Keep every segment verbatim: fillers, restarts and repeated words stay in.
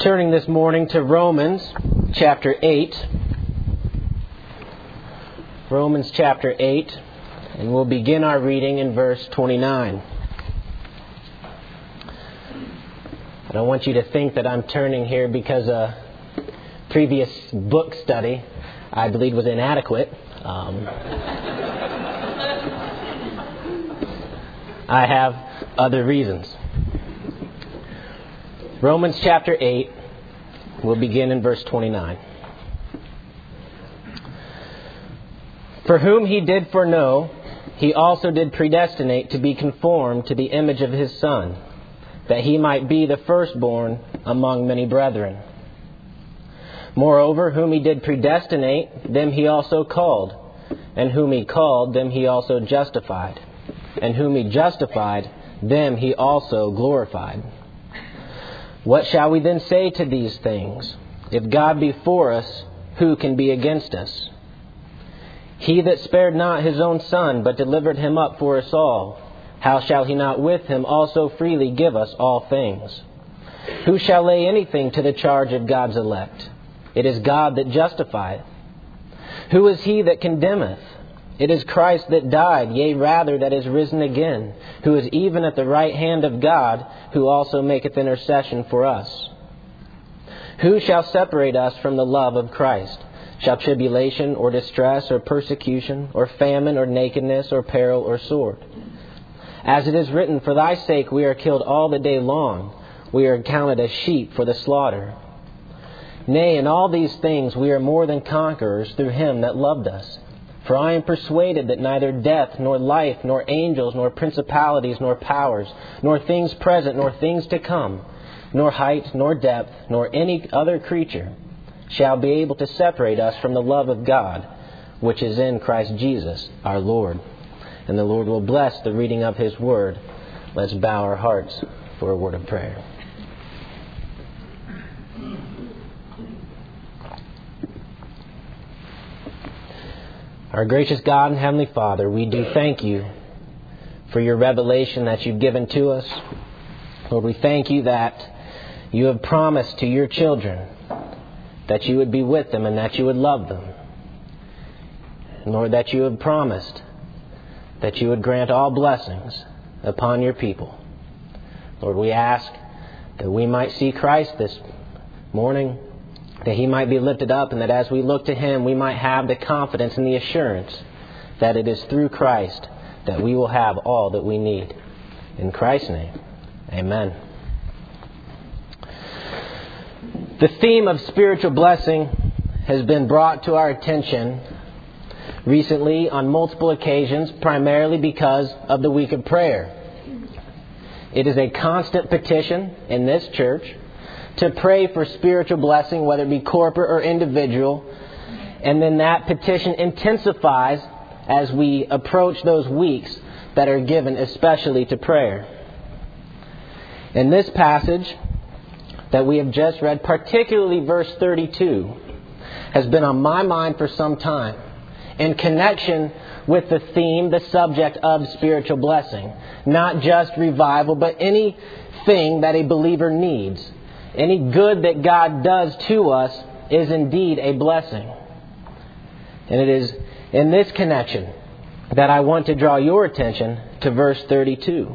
turning this morning to Romans chapter eight. Romans chapter eight, and we'll begin our reading in verse twenty-nine. I don't want you to think that I'm turning here because a previous book study I believe was inadequate. Um, I have other reasons. Romans chapter eight, we'll begin in verse twenty-nine. For whom he did foreknow, he also did predestinate to be conformed to the image of his Son, that he might be the firstborn among many brethren. Moreover, whom he did predestinate, them he also called. And whom he called, them he also justified. And whom he justified, them he also glorified. What shall we then say to these things? If God be for us, who can be against us? He that spared not his own Son, but delivered him up for us all, how shall he not with him also freely give us all things? Who shall lay anything to the charge of God's elect? It is God that justifieth. Who is he that condemneth? It is Christ that died, yea, rather that is risen again, who is even at the right hand of God, who also maketh intercession for us. Who shall separate us from the love of Christ? Shall tribulation, or distress, or persecution, or famine, or nakedness, or peril, or sword? As it is written, for thy sake we are killed all the day long. We are counted as sheep for the slaughter. Nay, in all these things we are more than conquerors through him that loved us. For I am persuaded that neither death, nor life, nor angels, nor principalities, nor powers, nor things present, nor things to come, nor height, nor depth, nor any other creature shall be able to separate us from the love of God, which is in Christ Jesus our Lord. And the Lord will bless the reading of His Word. Let's bow our hearts for a word of prayer. Our gracious God and Heavenly Father, we do thank You for Your revelation that You've given to us. Lord, we thank You that You have promised to Your children that You would be with them and that You would love them. And Lord, that You have promised that You would grant all blessings upon Your people. Lord, we ask that we might see Christ this morning, that He might be lifted up, and that as we look to Him, we might have the confidence and the assurance that it is through Christ that we will have all that we need. In Christ's name, amen. The theme of spiritual blessing has been brought to our attention recently on multiple occasions, primarily because of the week of prayer. It is a constant petition in this church to pray for spiritual blessing, whether it be corporate or individual. And then that petition intensifies as we approach those weeks that are given especially to prayer. In this passage that we have just read, particularly verse thirty-two, has been on my mind for some time in connection with the theme, the subject of spiritual blessing. Not just revival, but anything that a believer needs. Any good that God does to us is indeed a blessing. And it is in this connection that I want to draw your attention to verse thirty-two.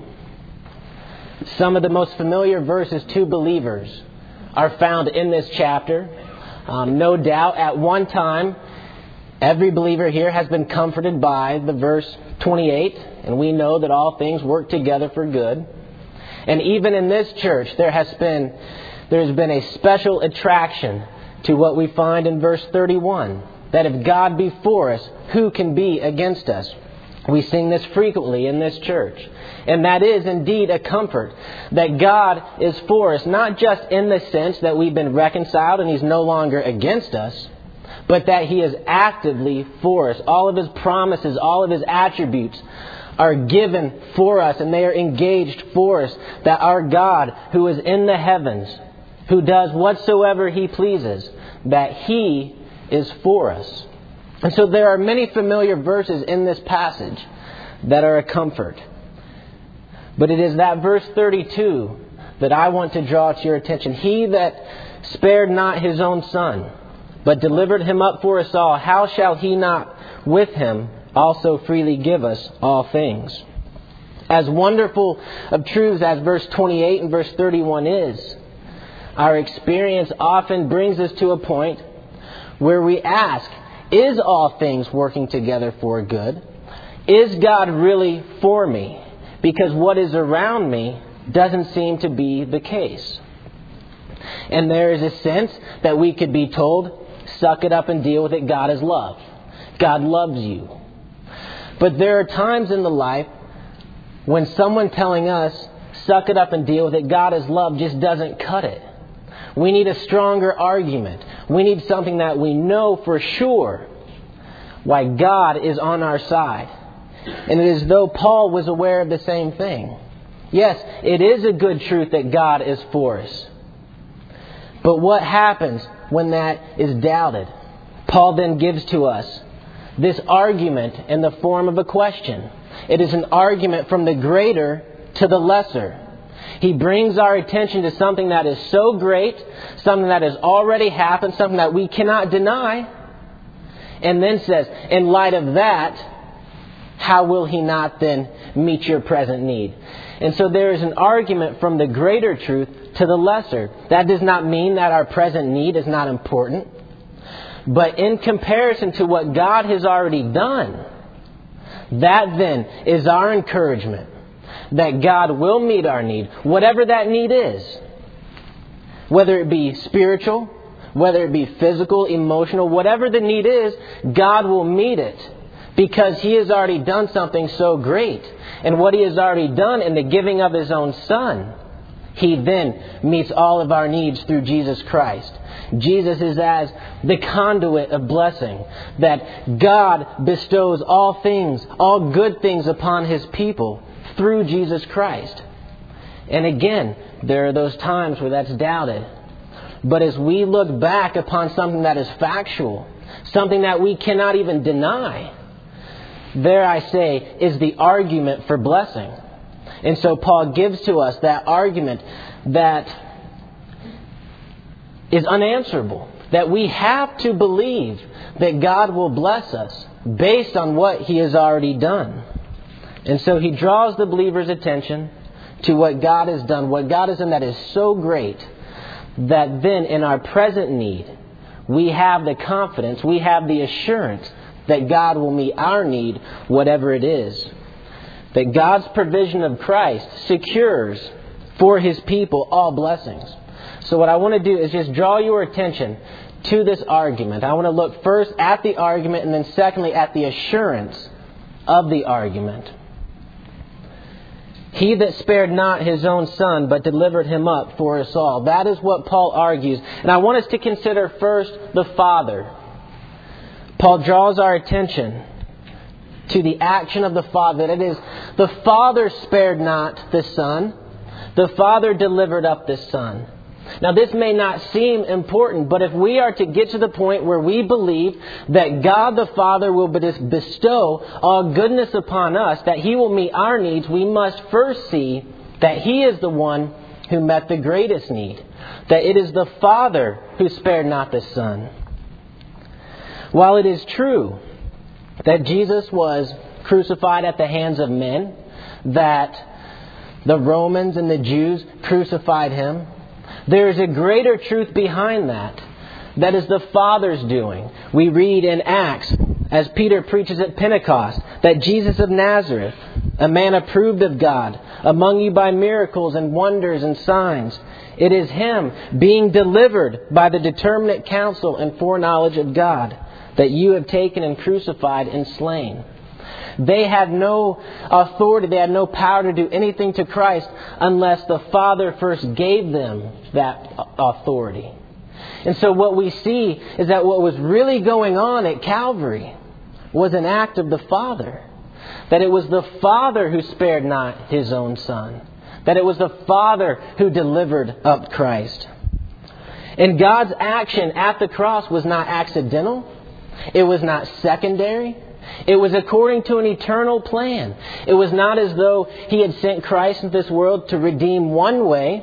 Some of the most familiar verses to believers are found in this chapter. Um, no doubt at one time, every believer here has been comforted by the verse twenty-eight. And we know that all things work together for good. And even in this church, there has been There's been a special attraction to what we find in verse thirty-one. That if God be for us, who can be against us? We sing this frequently in this church. And that is indeed a comfort. That God is for us, not just in the sense that we've been reconciled and He's no longer against us, but that He is actively for us. All of His promises, all of His attributes are given for us, and they are engaged for us. That our God, who is in the heavens, who does whatsoever He pleases, that He is for us. And so there are many familiar verses in this passage that are a comfort. But it is that verse thirty-two that I want to draw to your attention. He that spared not his own Son, but delivered him up for us all, how shall he not with him also freely give us all things? As wonderful of truths as verse twenty-eight and verse thirty-one is, our experience often brings us to a point where we ask, is all things working together for good? Is God really for me? Because what is around me doesn't seem to be the case. And there is a sense that we could be told, suck it up and deal with it. God is love. God loves you. But there are times in the life when someone telling us, suck it up and deal with it, God is love, just doesn't cut it. We need a stronger argument. We need something that we know for sure why God is on our side. And it is as though Paul was aware of the same thing. Yes, it is a good truth that God is for us. But what happens when that is doubted? Paul then gives to us this argument in the form of a question. It is an argument from the greater to the lesser. He brings our attention to something that is so great, something that has already happened, something that we cannot deny, and then says, in light of that, how will he not then meet your present need? And so there is an argument from the greater truth to the lesser. That does not mean that our present need is not important. But in comparison to what God has already done, that then is our encouragement that God will meet our need, whatever that need is. Whether it be spiritual, whether it be physical, emotional, whatever the need is, God will meet it because He has already done something so great. And what He has already done in the giving of His own Son, He then meets all of our needs through Jesus Christ. Jesus is as the conduit of blessing, that God bestows all things, all good things upon His people through Jesus Christ. And again, there are those times where that's doubted. But as we look back upon something that is factual, something that we cannot even deny, there I say is the argument for blessing. And so Paul gives to us that argument that is unanswerable. That we have to believe that God will bless us based on what He has already done. And so he draws the believer's attention to what God has done, what God has done that is so great, that then in our present need, we have the confidence, we have the assurance that God will meet our need, whatever it is. That God's provision of Christ secures for His people all blessings. So what I want to do is just draw your attention to this argument. I want to look first at the argument and then secondly at the assurance of the argument. He that spared not His own Son, but delivered Him up for us all. That is what Paul argues. And I want us to consider first the Father. Paul draws our attention to the action of the Father. That it is the Father spared not the Son. The Father delivered up the Son. Now this may not seem important, but if we are to get to the point where we believe that God the Father will bestow all goodness upon us, that He will meet our needs, we must first see that He is the one who met the greatest need. That it is the Father who spared not the Son. While it is true that Jesus was crucified at the hands of men, that the Romans and the Jews crucified Him, there is a greater truth behind that. That is the Father's doing. We read in Acts, as Peter preaches at Pentecost, that Jesus of Nazareth, a man approved of God, among you by miracles and wonders and signs, it is Him being delivered by the determinate counsel and foreknowledge of God, that you have taken and crucified and slain. They had no authority, they had no power to do anything to Christ unless the Father first gave them that authority. And so what we see is that what was really going on at Calvary was an act of the Father. That it was the Father who spared not His own Son. That it was the Father who delivered up Christ. And God's action at the cross was not accidental. It was not secondary. It was according to an eternal plan. It was not as though He had sent Christ into this world to redeem one way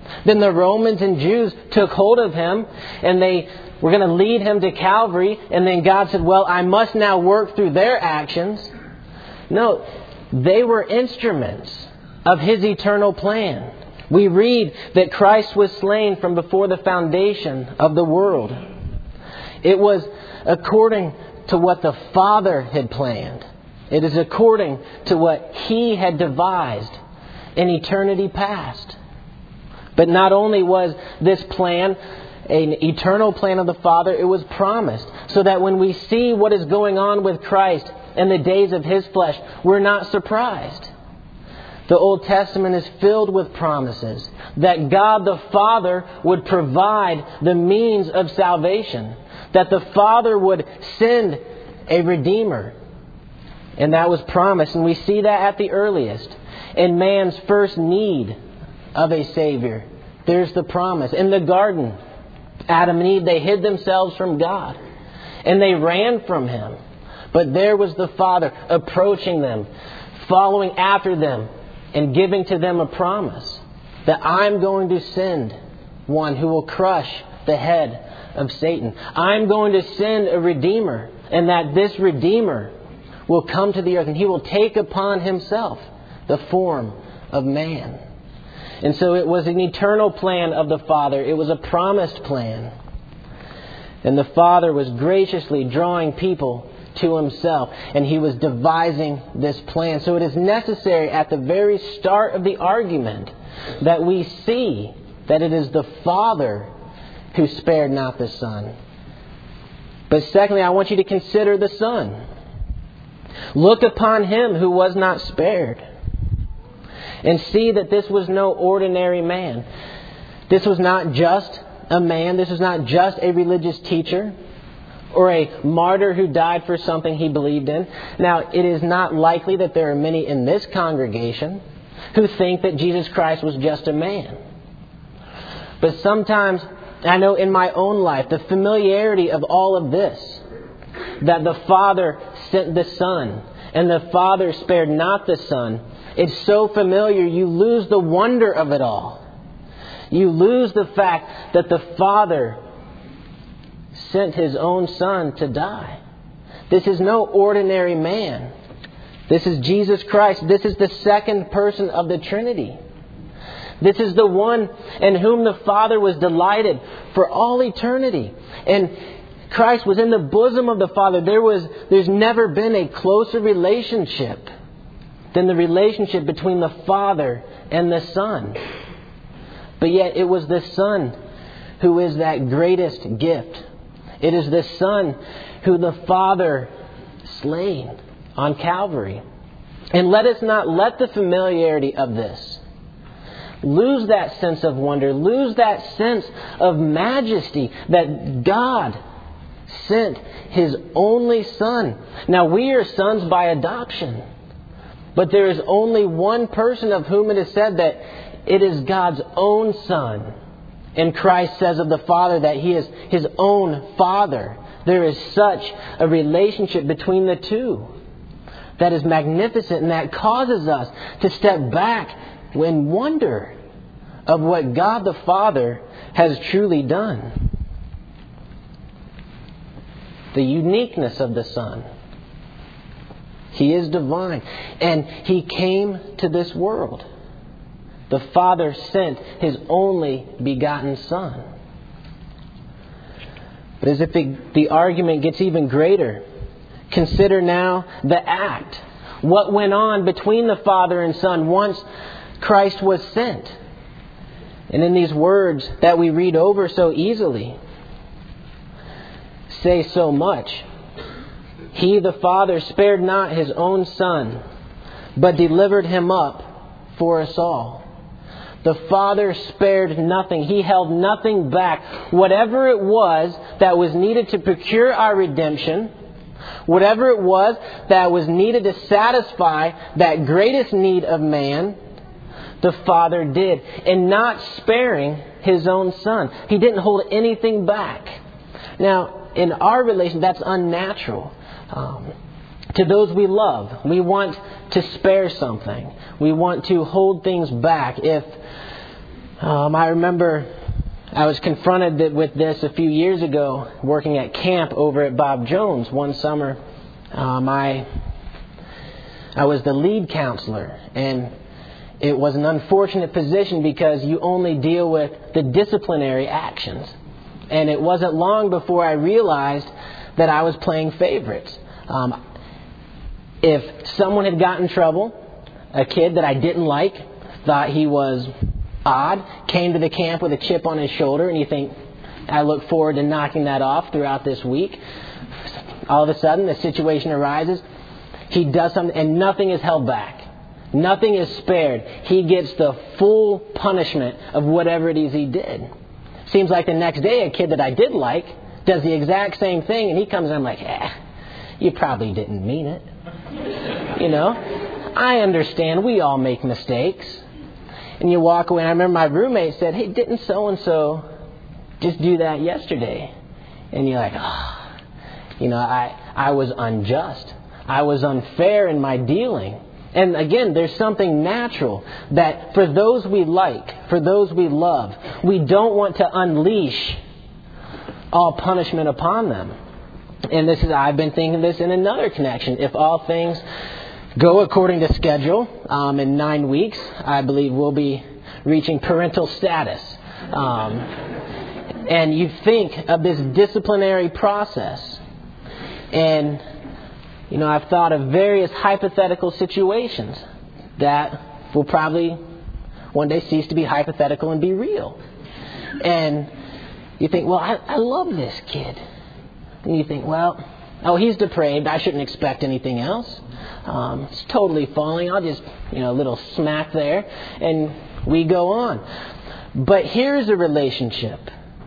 Then the Romans and Jews took hold of him and they were going to lead him to Calvary. And then God said, well, I must now work through their actions. No, they were instruments of His eternal plan. We read that Christ was slain from before the foundation of the world. It was according to what the Father had planned. It is according to what He had devised in eternity past. But not only was this plan an eternal plan of the Father, it was promised. So that when we see what is going on with Christ in the days of His flesh, we're not surprised. The Old Testament is filled with promises that God the Father would provide the means of salvation. That the Father would send a Redeemer. And that was promised. And we see that at the earliest. In man's first need of a Savior, there's the promise. In the garden, Adam and Eve, they hid themselves from God. And they ran from Him. But there was the Father approaching them, following after them, and giving to them a promise that I'm going to send one who will crush the head of Satan. I'm going to send a Redeemer, and that this Redeemer will come to the earth and He will take upon Himself the form of man. And so it was an eternal plan of the Father. It was a promised plan. And the Father was graciously drawing people to Himself. And He was devising this plan. So it is necessary at the very start of the argument that we see that it is the Father who spared not the Son. But secondly, I want you to consider the Son. Look upon Him who was not spared. And see that this was no ordinary man. This was not just a man. This was not just a religious teacher or a martyr who died for something he believed in. Now, it is not likely that there are many in this congregation who think that Jesus Christ was just a man. But sometimes, I know in my own life, the familiarity of all of this, that the Father sent the Son and the Father spared not the Son, it's so familiar you lose the wonder of it all. You lose the fact that the Father sent His own Son to die. This is no ordinary man. This is Jesus Christ. This is the second person of the Trinity. This is the one in whom the Father was delighted for all eternity. And Christ was in the bosom of the Father. There was, there's never been a closer relationship than the relationship between the Father and the Son. But yet it was the Son who is that greatest gift. It is the Son who the Father slain on Calvary. And let us not let the familiarity of this lose that sense of wonder, lose that sense of majesty that God sent His only Son. Now we are sons by adoption. But there is only one person of whom it is said that it is God's own Son. And Christ says of the Father that He is His own Father. There is such a relationship between the two that is magnificent and that causes us to step back in wonder of what God the Father has truly done. The uniqueness of the Son. He is divine. And He came to this world. The Father sent His only begotten Son. But as if the, the argument gets even greater, consider now the act. What went on between the Father and Son once Christ was sent. And in these words that we read over so easily, say so much. He, the Father, spared not His own Son, but delivered Him up for us all. The Father spared nothing. He held nothing back. Whatever it was that was needed to procure our redemption, whatever it was that was needed to satisfy that greatest need of man, the Father did. And not sparing His own Son. He didn't hold anything back. Now, in our relation, that's unnatural. Um, to those we love, we want to spare something. We want to hold things back. If Um, I remember I was confronted with this a few years ago working at camp over at Bob Jones one summer. Um, I, I was the lead counselor, and it was an unfortunate position because you only deal with the disciplinary actions. And it wasn't long before I realized that I was playing favorites. Um, if someone had gotten in trouble, a kid that I didn't like, thought he was odd, came to the camp with a chip on his shoulder, and you think, I look forward to knocking that off throughout this week. All of a sudden, the situation arises. He does something, and nothing is held back. Nothing is spared. He gets the full punishment of whatever it is he did. Seems like the next day, a kid that I did like does the exact same thing, and he comes and I'm like, eh, you probably didn't mean it. You know, I understand. We all make mistakes. And you walk away. And I remember my roommate said, hey, didn't so-and-so just do that yesterday? And you're like, oh, you know, I, I was unjust. I was unfair in my dealing. And again, there's something natural that for those we like, for those we love, we don't want to unleash all punishment upon them. And this is, I've been thinking this in another connection. If all things go according to schedule, um, in nine weeks, I believe we'll be reaching parental status. Um, and you think of this disciplinary process. And, you know, I've thought of various hypothetical situations that will probably one day cease to be hypothetical and be real. And you think, well, I, I love this kid. And you think, well, oh, he's depraved. I shouldn't expect anything else. Um, it's totally falling. I'll just, you know, a little smack there. And we go on. But here's a relationship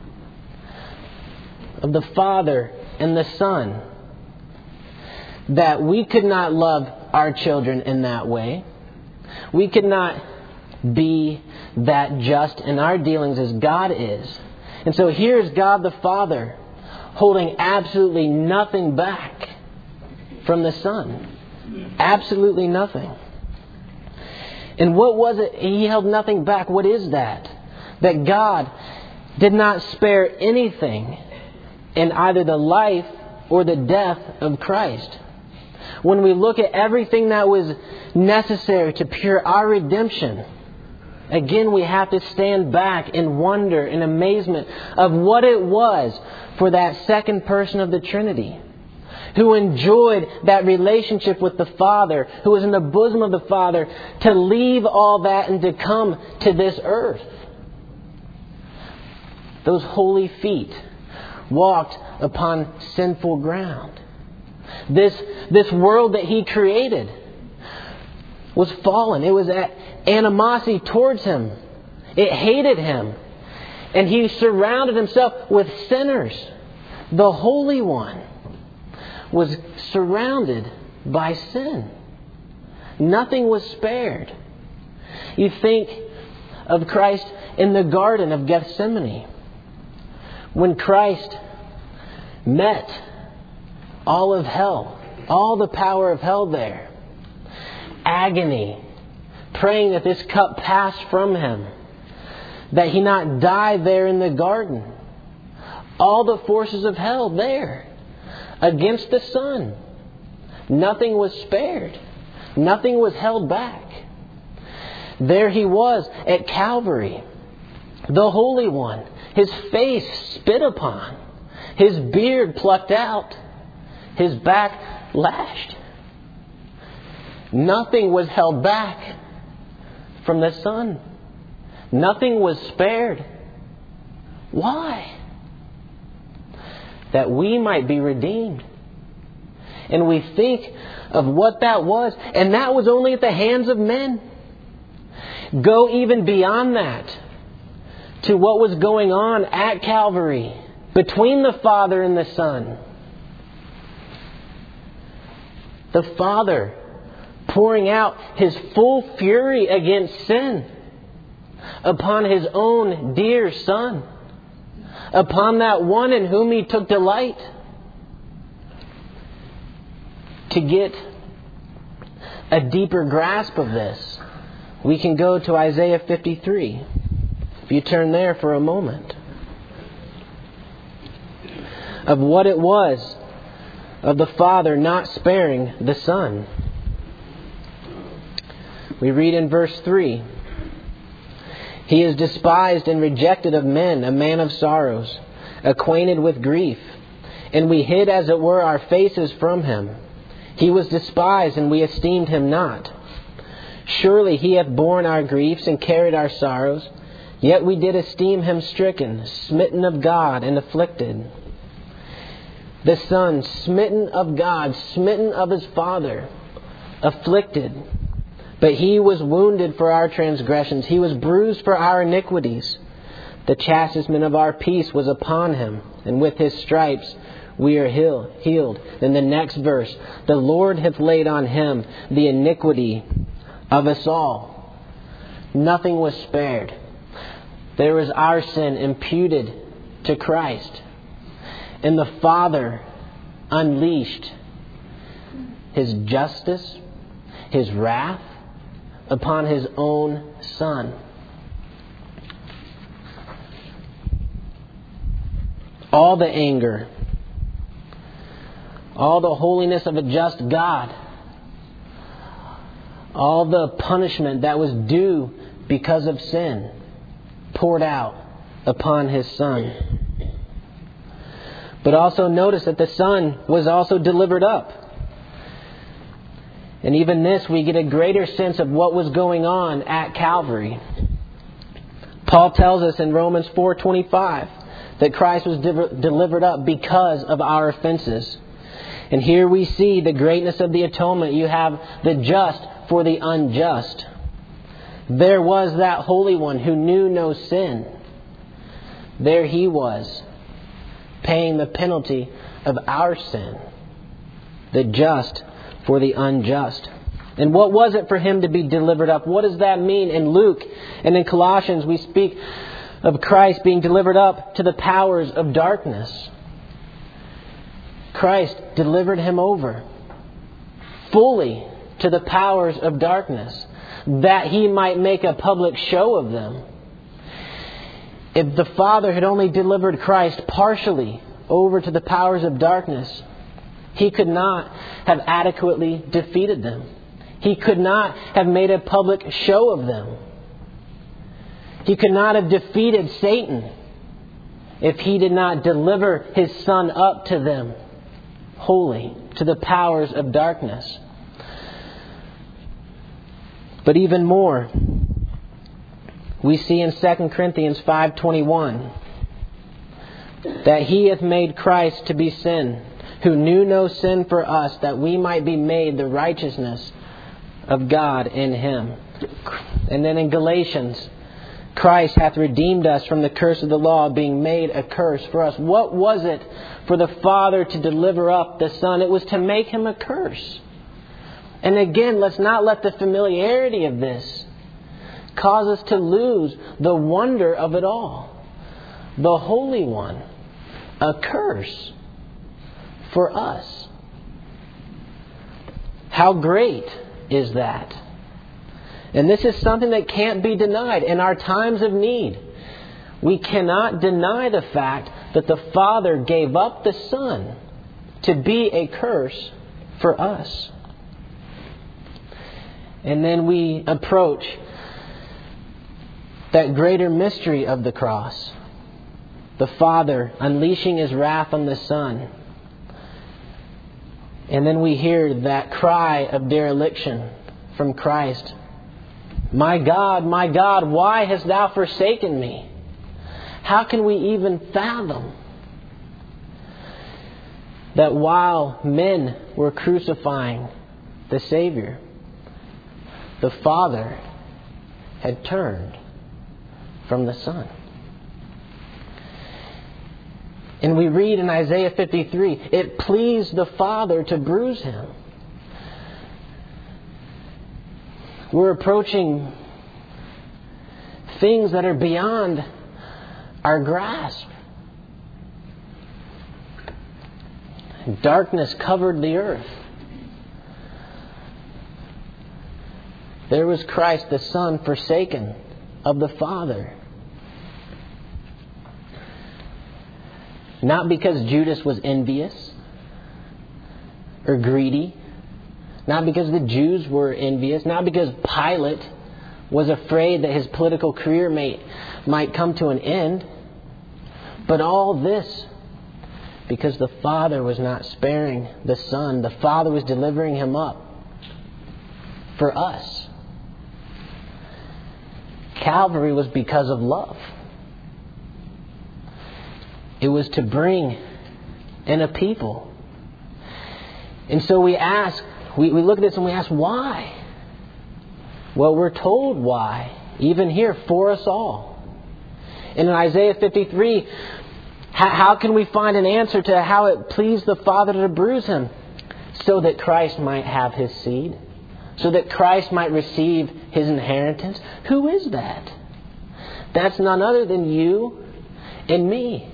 of the Father and the Son that we could not love our children in that way. We could not be that just in our dealings as God is. And so here's God the Father holding absolutely nothing back from the Son. Absolutely nothing. And what was it? He held nothing back. What is that? That God did not spare anything in either the life or the death of Christ. When we look at everything that was necessary to procure our redemption, again, we have to stand back in wonder and amazement of what it was for that second person of the Trinity, who enjoyed that relationship with the Father, who was in the bosom of the Father, to leave all that and to come to this earth. Those holy feet walked upon sinful ground. This, this world that He created was fallen. It was at animosity towards Him. It hated Him. And He surrounded Himself with sinners. The Holy One was surrounded by sin. Nothing was spared. You think of Christ in the Garden of Gethsemane, when Christ met all of hell, all the power of hell there. Agony, praying that this cup pass from Him, that He not die there in the garden. All the forces of hell there against the Son. Nothing was spared. Nothing was held back. There He was at Calvary, the Holy One, His face spit upon, His beard plucked out, His back lashed. Nothing was held back from the Son. Nothing was spared. Why? That we might be redeemed. And we think of what that was, and that was only at the hands of men. Go even beyond that to what was going on at Calvary between the Father and the Son. The Father pouring out His full fury against sin upon His own dear Son, upon that one in whom He took delight. To get a deeper grasp of this, we can go to Isaiah fifty-three. If you turn there for a moment, of what it was of the Father not sparing the Son. We read in verse three, He is despised and rejected of men, a man of sorrows, acquainted with grief. And we hid, as it were, our faces from Him. He was despised, and we esteemed Him not. Surely He hath borne our griefs and carried our sorrows. Yet we did esteem Him stricken, smitten of God, and afflicted. The Son, smitten of God, smitten of His Father, afflicted. But He was wounded for our transgressions. He was bruised for our iniquities. The chastisement of our peace was upon Him, and with His stripes we are healed. Then the next verse, the Lord hath laid on Him the iniquity of us all. Nothing was spared. There was our sin imputed to Christ. And the Father unleashed His justice, His wrath upon His own Son. All the anger, all the holiness of a just God, all the punishment that was due because of sin, poured out upon His Son. But also notice that the Son was also delivered up. And even this, we get a greater sense of what was going on at Calvary. Paul tells us in Romans four twenty-five that Christ was de- delivered up because of our offenses. And here we see the greatness of the atonement. You have the just for the unjust. There was that Holy One who knew no sin. There He was, paying the penalty of our sin. The just for the unjust. And what was it for Him to be delivered up? What does that mean? In Luke and in Colossians we speak of Christ being delivered up to the powers of darkness. Christ delivered Him over fully to the powers of darkness, that He might make a public show of them. If the Father had only delivered Christ partially over to the powers of darkness, He could not have adequately defeated them. He could not have made a public show of them. He could not have defeated Satan if He did not deliver His Son up to them wholly, to the powers of darkness. But even more, we see in Second Corinthians five twenty-one that He hath made Christ to be sin, who knew no sin for us, that we might be made the righteousness of God in Him. And then in Galatians, Christ hath redeemed us from the curse of the law, being made a curse for us. What was it for the Father to deliver up the Son? It was to make Him a curse. And again, let's not let the familiarity of this cause us to lose the wonder of it all. The Holy One, a curse for us. How great is that? And this is something that can't be denied in our times of need. We cannot deny the fact that the Father gave up the Son to be a curse for us. And then we approach that greater mystery of the cross. The Father unleashing His wrath on the Son. And then we hear that cry of dereliction from Christ. My God, my God, why hast Thou forsaken me? How can we even fathom that while men were crucifying the Savior, the Father had turned from the Son? And we read in Isaiah fifty-three, it pleased the Father to bruise Him. We're approaching things that are beyond our grasp. Darkness covered the earth. There was Christ the Son forsaken of the Father. Not because Judas was envious or greedy. Not because the Jews were envious. Not because Pilate was afraid that his political career may, might come to an end. But all this because the Father was not sparing the Son. The Father was delivering Him up for us. Calvary was because of love. It was to bring in a people. And so we ask, we, we look at this and we ask, why? Well, we're told why, even here, for us all. And in Isaiah fifty-three, how, how can we find an answer to how it pleased the Father to bruise Him? So that Christ might have His seed. So that Christ might receive His inheritance. Who is that? That's none other than you and me.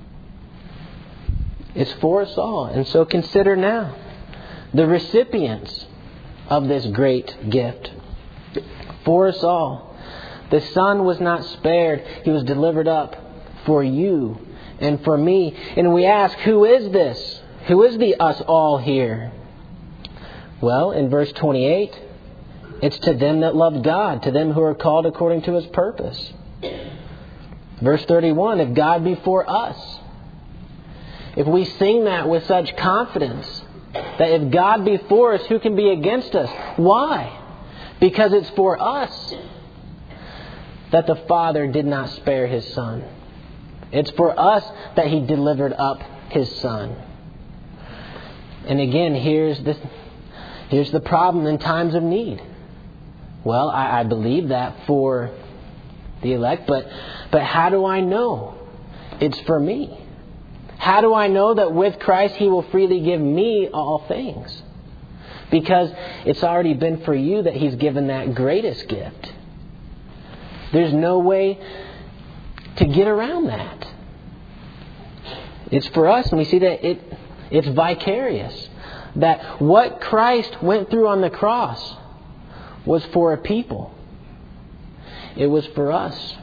It's for us all. And so consider now the recipients of this great gift. For us all. The Son was not spared. He was delivered up for you and for me. And we ask, who is this? Who is the us all here? Well, in verse twenty-eight, it's to them that love God, to them who are called according to His purpose. Verse thirty-one, if God be for us. If we sing that with such confidence, that if God be for us, who can be against us? Why? Because it's for us that the Father did not spare His Son. It's for us that He delivered up His Son. And again, here's the, here's the problem in times of need. Well, I, I believe that for the elect, but, but how do I know it's for me? How do I know that with Christ He will freely give me all things? Because it's already been for you that He's given that greatest gift. There's no way to get around that. It's for us, and we see that it it's vicarious. That what Christ went through on the cross was for a people. It was for us.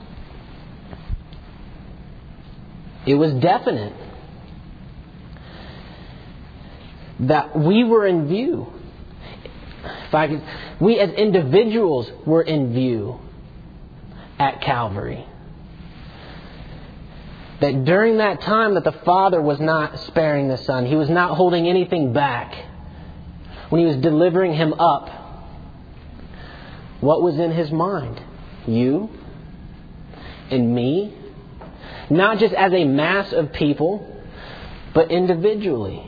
It was definite that we were in view. If I could, we as individuals were in view at Calvary. That during that time that the Father was not sparing the Son. He was not holding anything back. When He was delivering Him up, what was in His mind? You and me. Not just as a mass of people, but individually.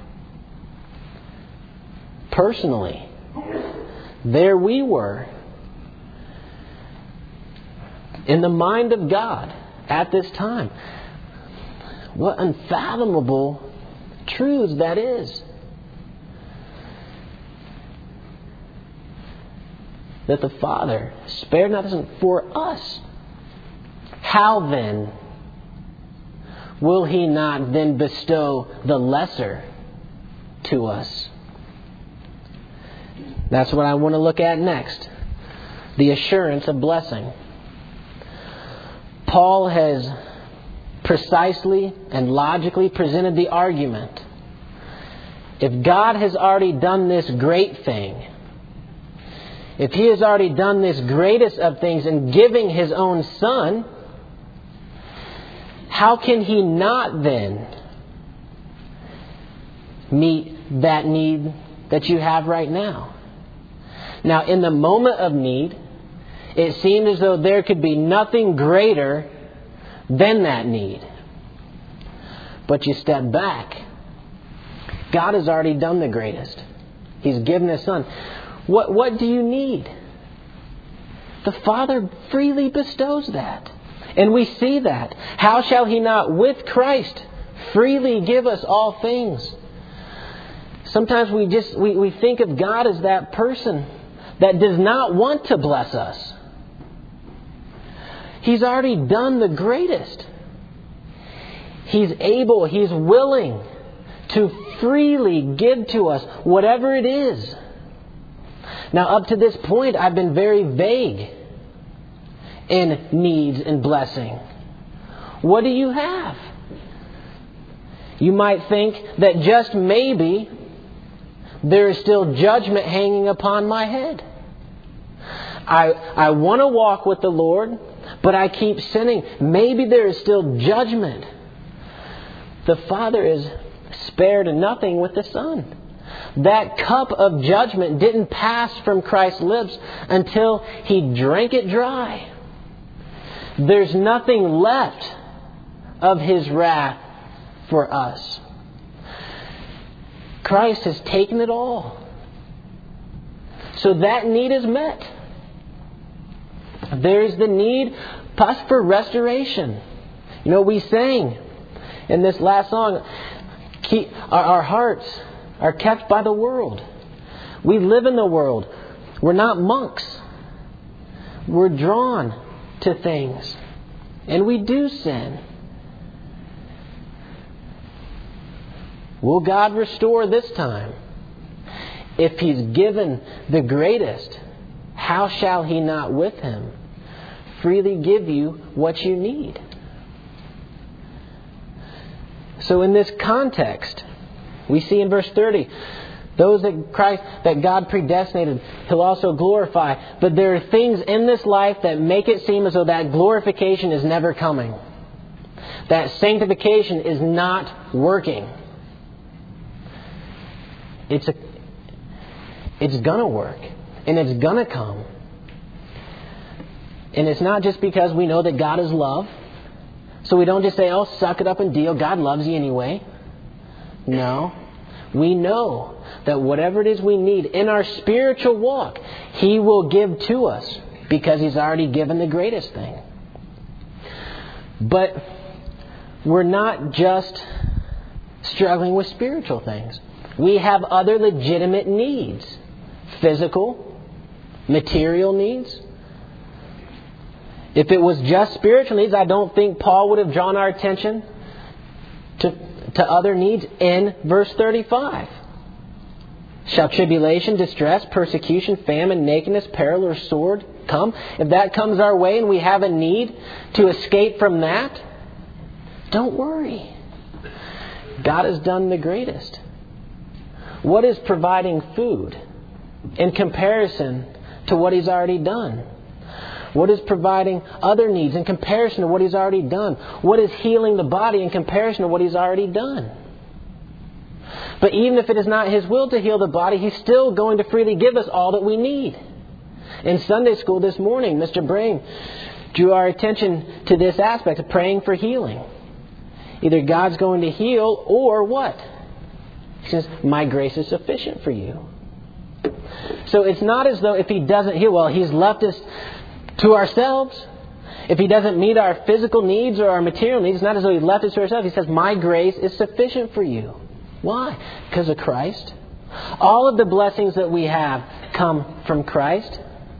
Personally. There we were. In the mind of God at this time. What unfathomable truths that is. That the Father spared not His for us. How then will He not then bestow the lesser to us? That's what I want to look at next. The assurance of blessing. Paul has precisely and logically presented the argument. If God has already done this great thing, if He has already done this greatest of things in giving His own Son, how can He not then meet that need that you have right now? Now, in the moment of need, it seemed as though there could be nothing greater than that need. But you step back. God has already done the greatest. He's given His Son. What, what do you need? The Father freely bestows that. And we see that. How shall He not with Christ freely give us all things? Sometimes we just we, we think of God as that person that does not want to bless us. He's already done the greatest. He's able, He's willing to freely give to us whatever it is. Now, up to this point, I've been very vague in needs and blessing. What do you have? You might think that just maybe there is still judgment hanging upon my head. I, I want to walk with the Lord, but I keep sinning. Maybe there is still judgment. The Father is spared nothing with the Son. That cup of judgment didn't pass from Christ's lips until He drank it dry. There's nothing left of His wrath for us. Christ has taken it all. So that need is met. There's the need for restoration. You know, we sang in this last song, keep, our, our hearts are kept by the world. We live in the world. We're not monks. We're drawn to things. And we do sin. Will God restore this time? If He's given the greatest, how shall He not with Him freely give you what you need? So in this context, we see in verse thirty, those that Christ, that God predestinated, He'll also glorify. But there are things in this life that make it seem as though that glorification is never coming. That sanctification is not working. It's a, it's gonna work, and it's gonna come. And it's not just because we know that God is love. So we don't just say, oh, suck it up and deal. God loves you anyway. No. We know that whatever it is we need in our spiritual walk, He will give to us because He's already given the greatest thing. But we're not just struggling with spiritual things. We have other legitimate needs. Physical, material needs. If it was just spiritual needs, I don't think Paul would have drawn our attention to, to other needs in verse thirty-five. Shall tribulation, distress, persecution, famine, nakedness, peril, or sword come? If that comes our way and we have a need to escape from that, don't worry. God has done the greatest. What is providing food in comparison to what He's already done? What is providing other needs in comparison to what He's already done? What is healing the body in comparison to what He's already done? But even if it is not His will to heal the body, He's still going to freely give us all that we need. In Sunday school this morning, Mister Brain drew our attention to this aspect of praying for healing. Either God's going to heal or what? He says, my grace is sufficient for you. So it's not as though if He doesn't heal, well, He's left us to ourselves. If He doesn't meet our physical needs or our material needs, it's not as though He left us to ourselves. He says, my grace is sufficient for you. Why? Because of Christ. All of the blessings that we have come from Christ.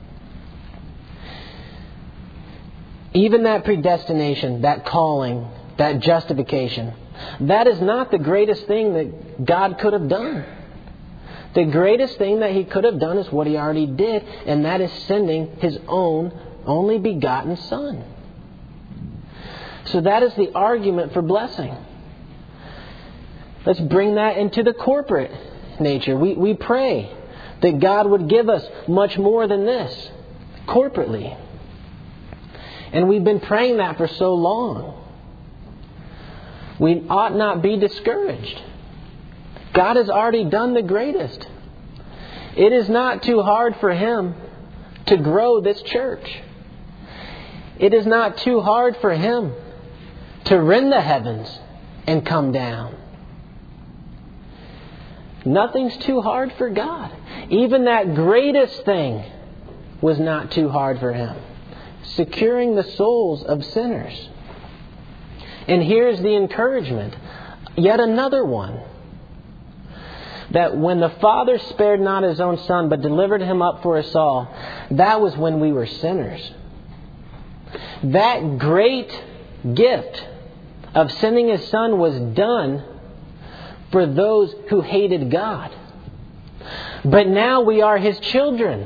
Even that predestination, that calling, that justification, that is not the greatest thing that God could have done. The greatest thing that He could have done is what He already did, and that is sending His own only begotten Son. So that is the argument for blessing. Let's bring that into the corporate nature. We, we pray that God would give us much more than this corporately. And we've been praying that for so long. We ought not be discouraged. God has already done the greatest. It is not too hard for Him to grow this church. It is not too hard for Him to rend the heavens and come down. Nothing's too hard for God. Even that greatest thing was not too hard for Him. Securing the souls of sinners. And here's the encouragement. Yet another one. That when the Father spared not His own Son, but delivered Him up for us all, that was when we were sinners. That great gift of sending His Son was done for those who hated God. But now we are His children.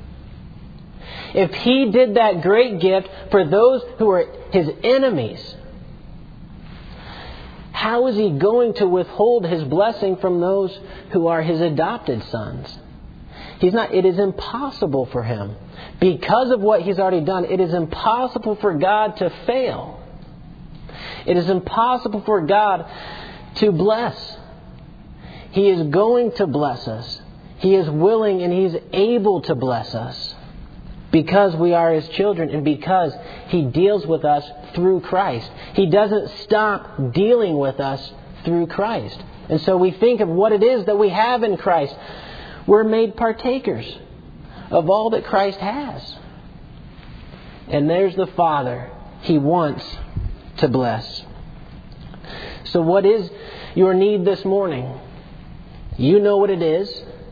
If He did that great gift for those who were His enemies, how is He going to withhold His blessing from those who are His adopted sons? He's not. It is impossible for Him. Because of what He's already done, it is impossible for God to fail. It is impossible for God to bless. He is going to bless us. He is willing and He's able to bless us because we are His children and because He deals with us through Christ. He doesn't stop dealing with us through Christ. And so we think of what it is that we have in Christ. We're made partakers of all that Christ has. And there's the Father He wants to bless. So what is your need this morning? You know what it is.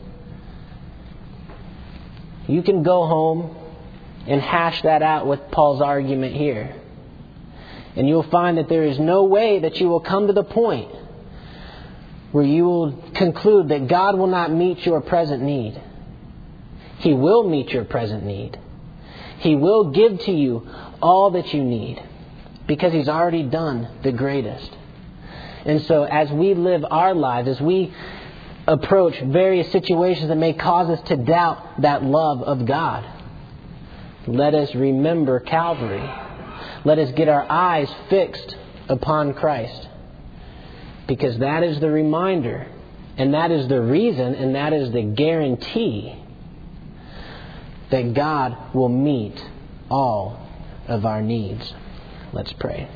You can go home and hash that out with Paul's argument here. And you'll find that there is no way that you will come to the point where you will conclude that God will not meet your present need. He will meet your present need. He will give to you all that you need because He's already done the greatest. And so as we live our lives, as we approach various situations that may cause us to doubt that love of God, let us remember Calvary. Let us get our eyes fixed upon Christ. Because that is the reminder, and that is the reason, and that is the guarantee that God will meet all of our needs. Let's pray.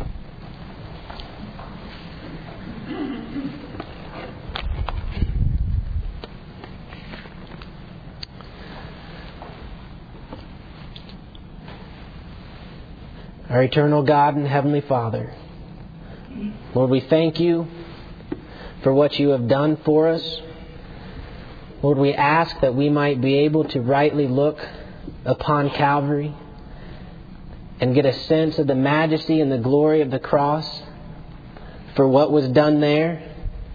Our eternal God and Heavenly Father, Lord, we thank You for what You have done for us. Lord, we ask that we might be able to rightly look upon Calvary and get a sense of the majesty and the glory of the cross for what was done there.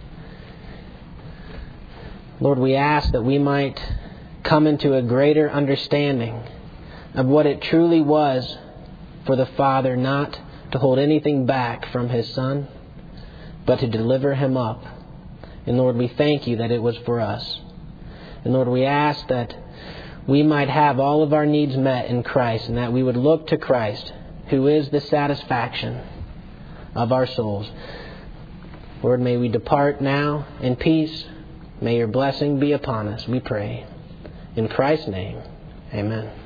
Lord, we ask that we might come into a greater understanding of what it truly was for the Father not to hold anything back from His Son, but to deliver Him up. And Lord, we thank You that it was for us. And Lord, we ask that we might have all of our needs met in Christ, and that we would look to Christ, who is the satisfaction of our souls. Lord, may we depart now in peace. May Your blessing be upon us, we pray. In Christ's name, amen.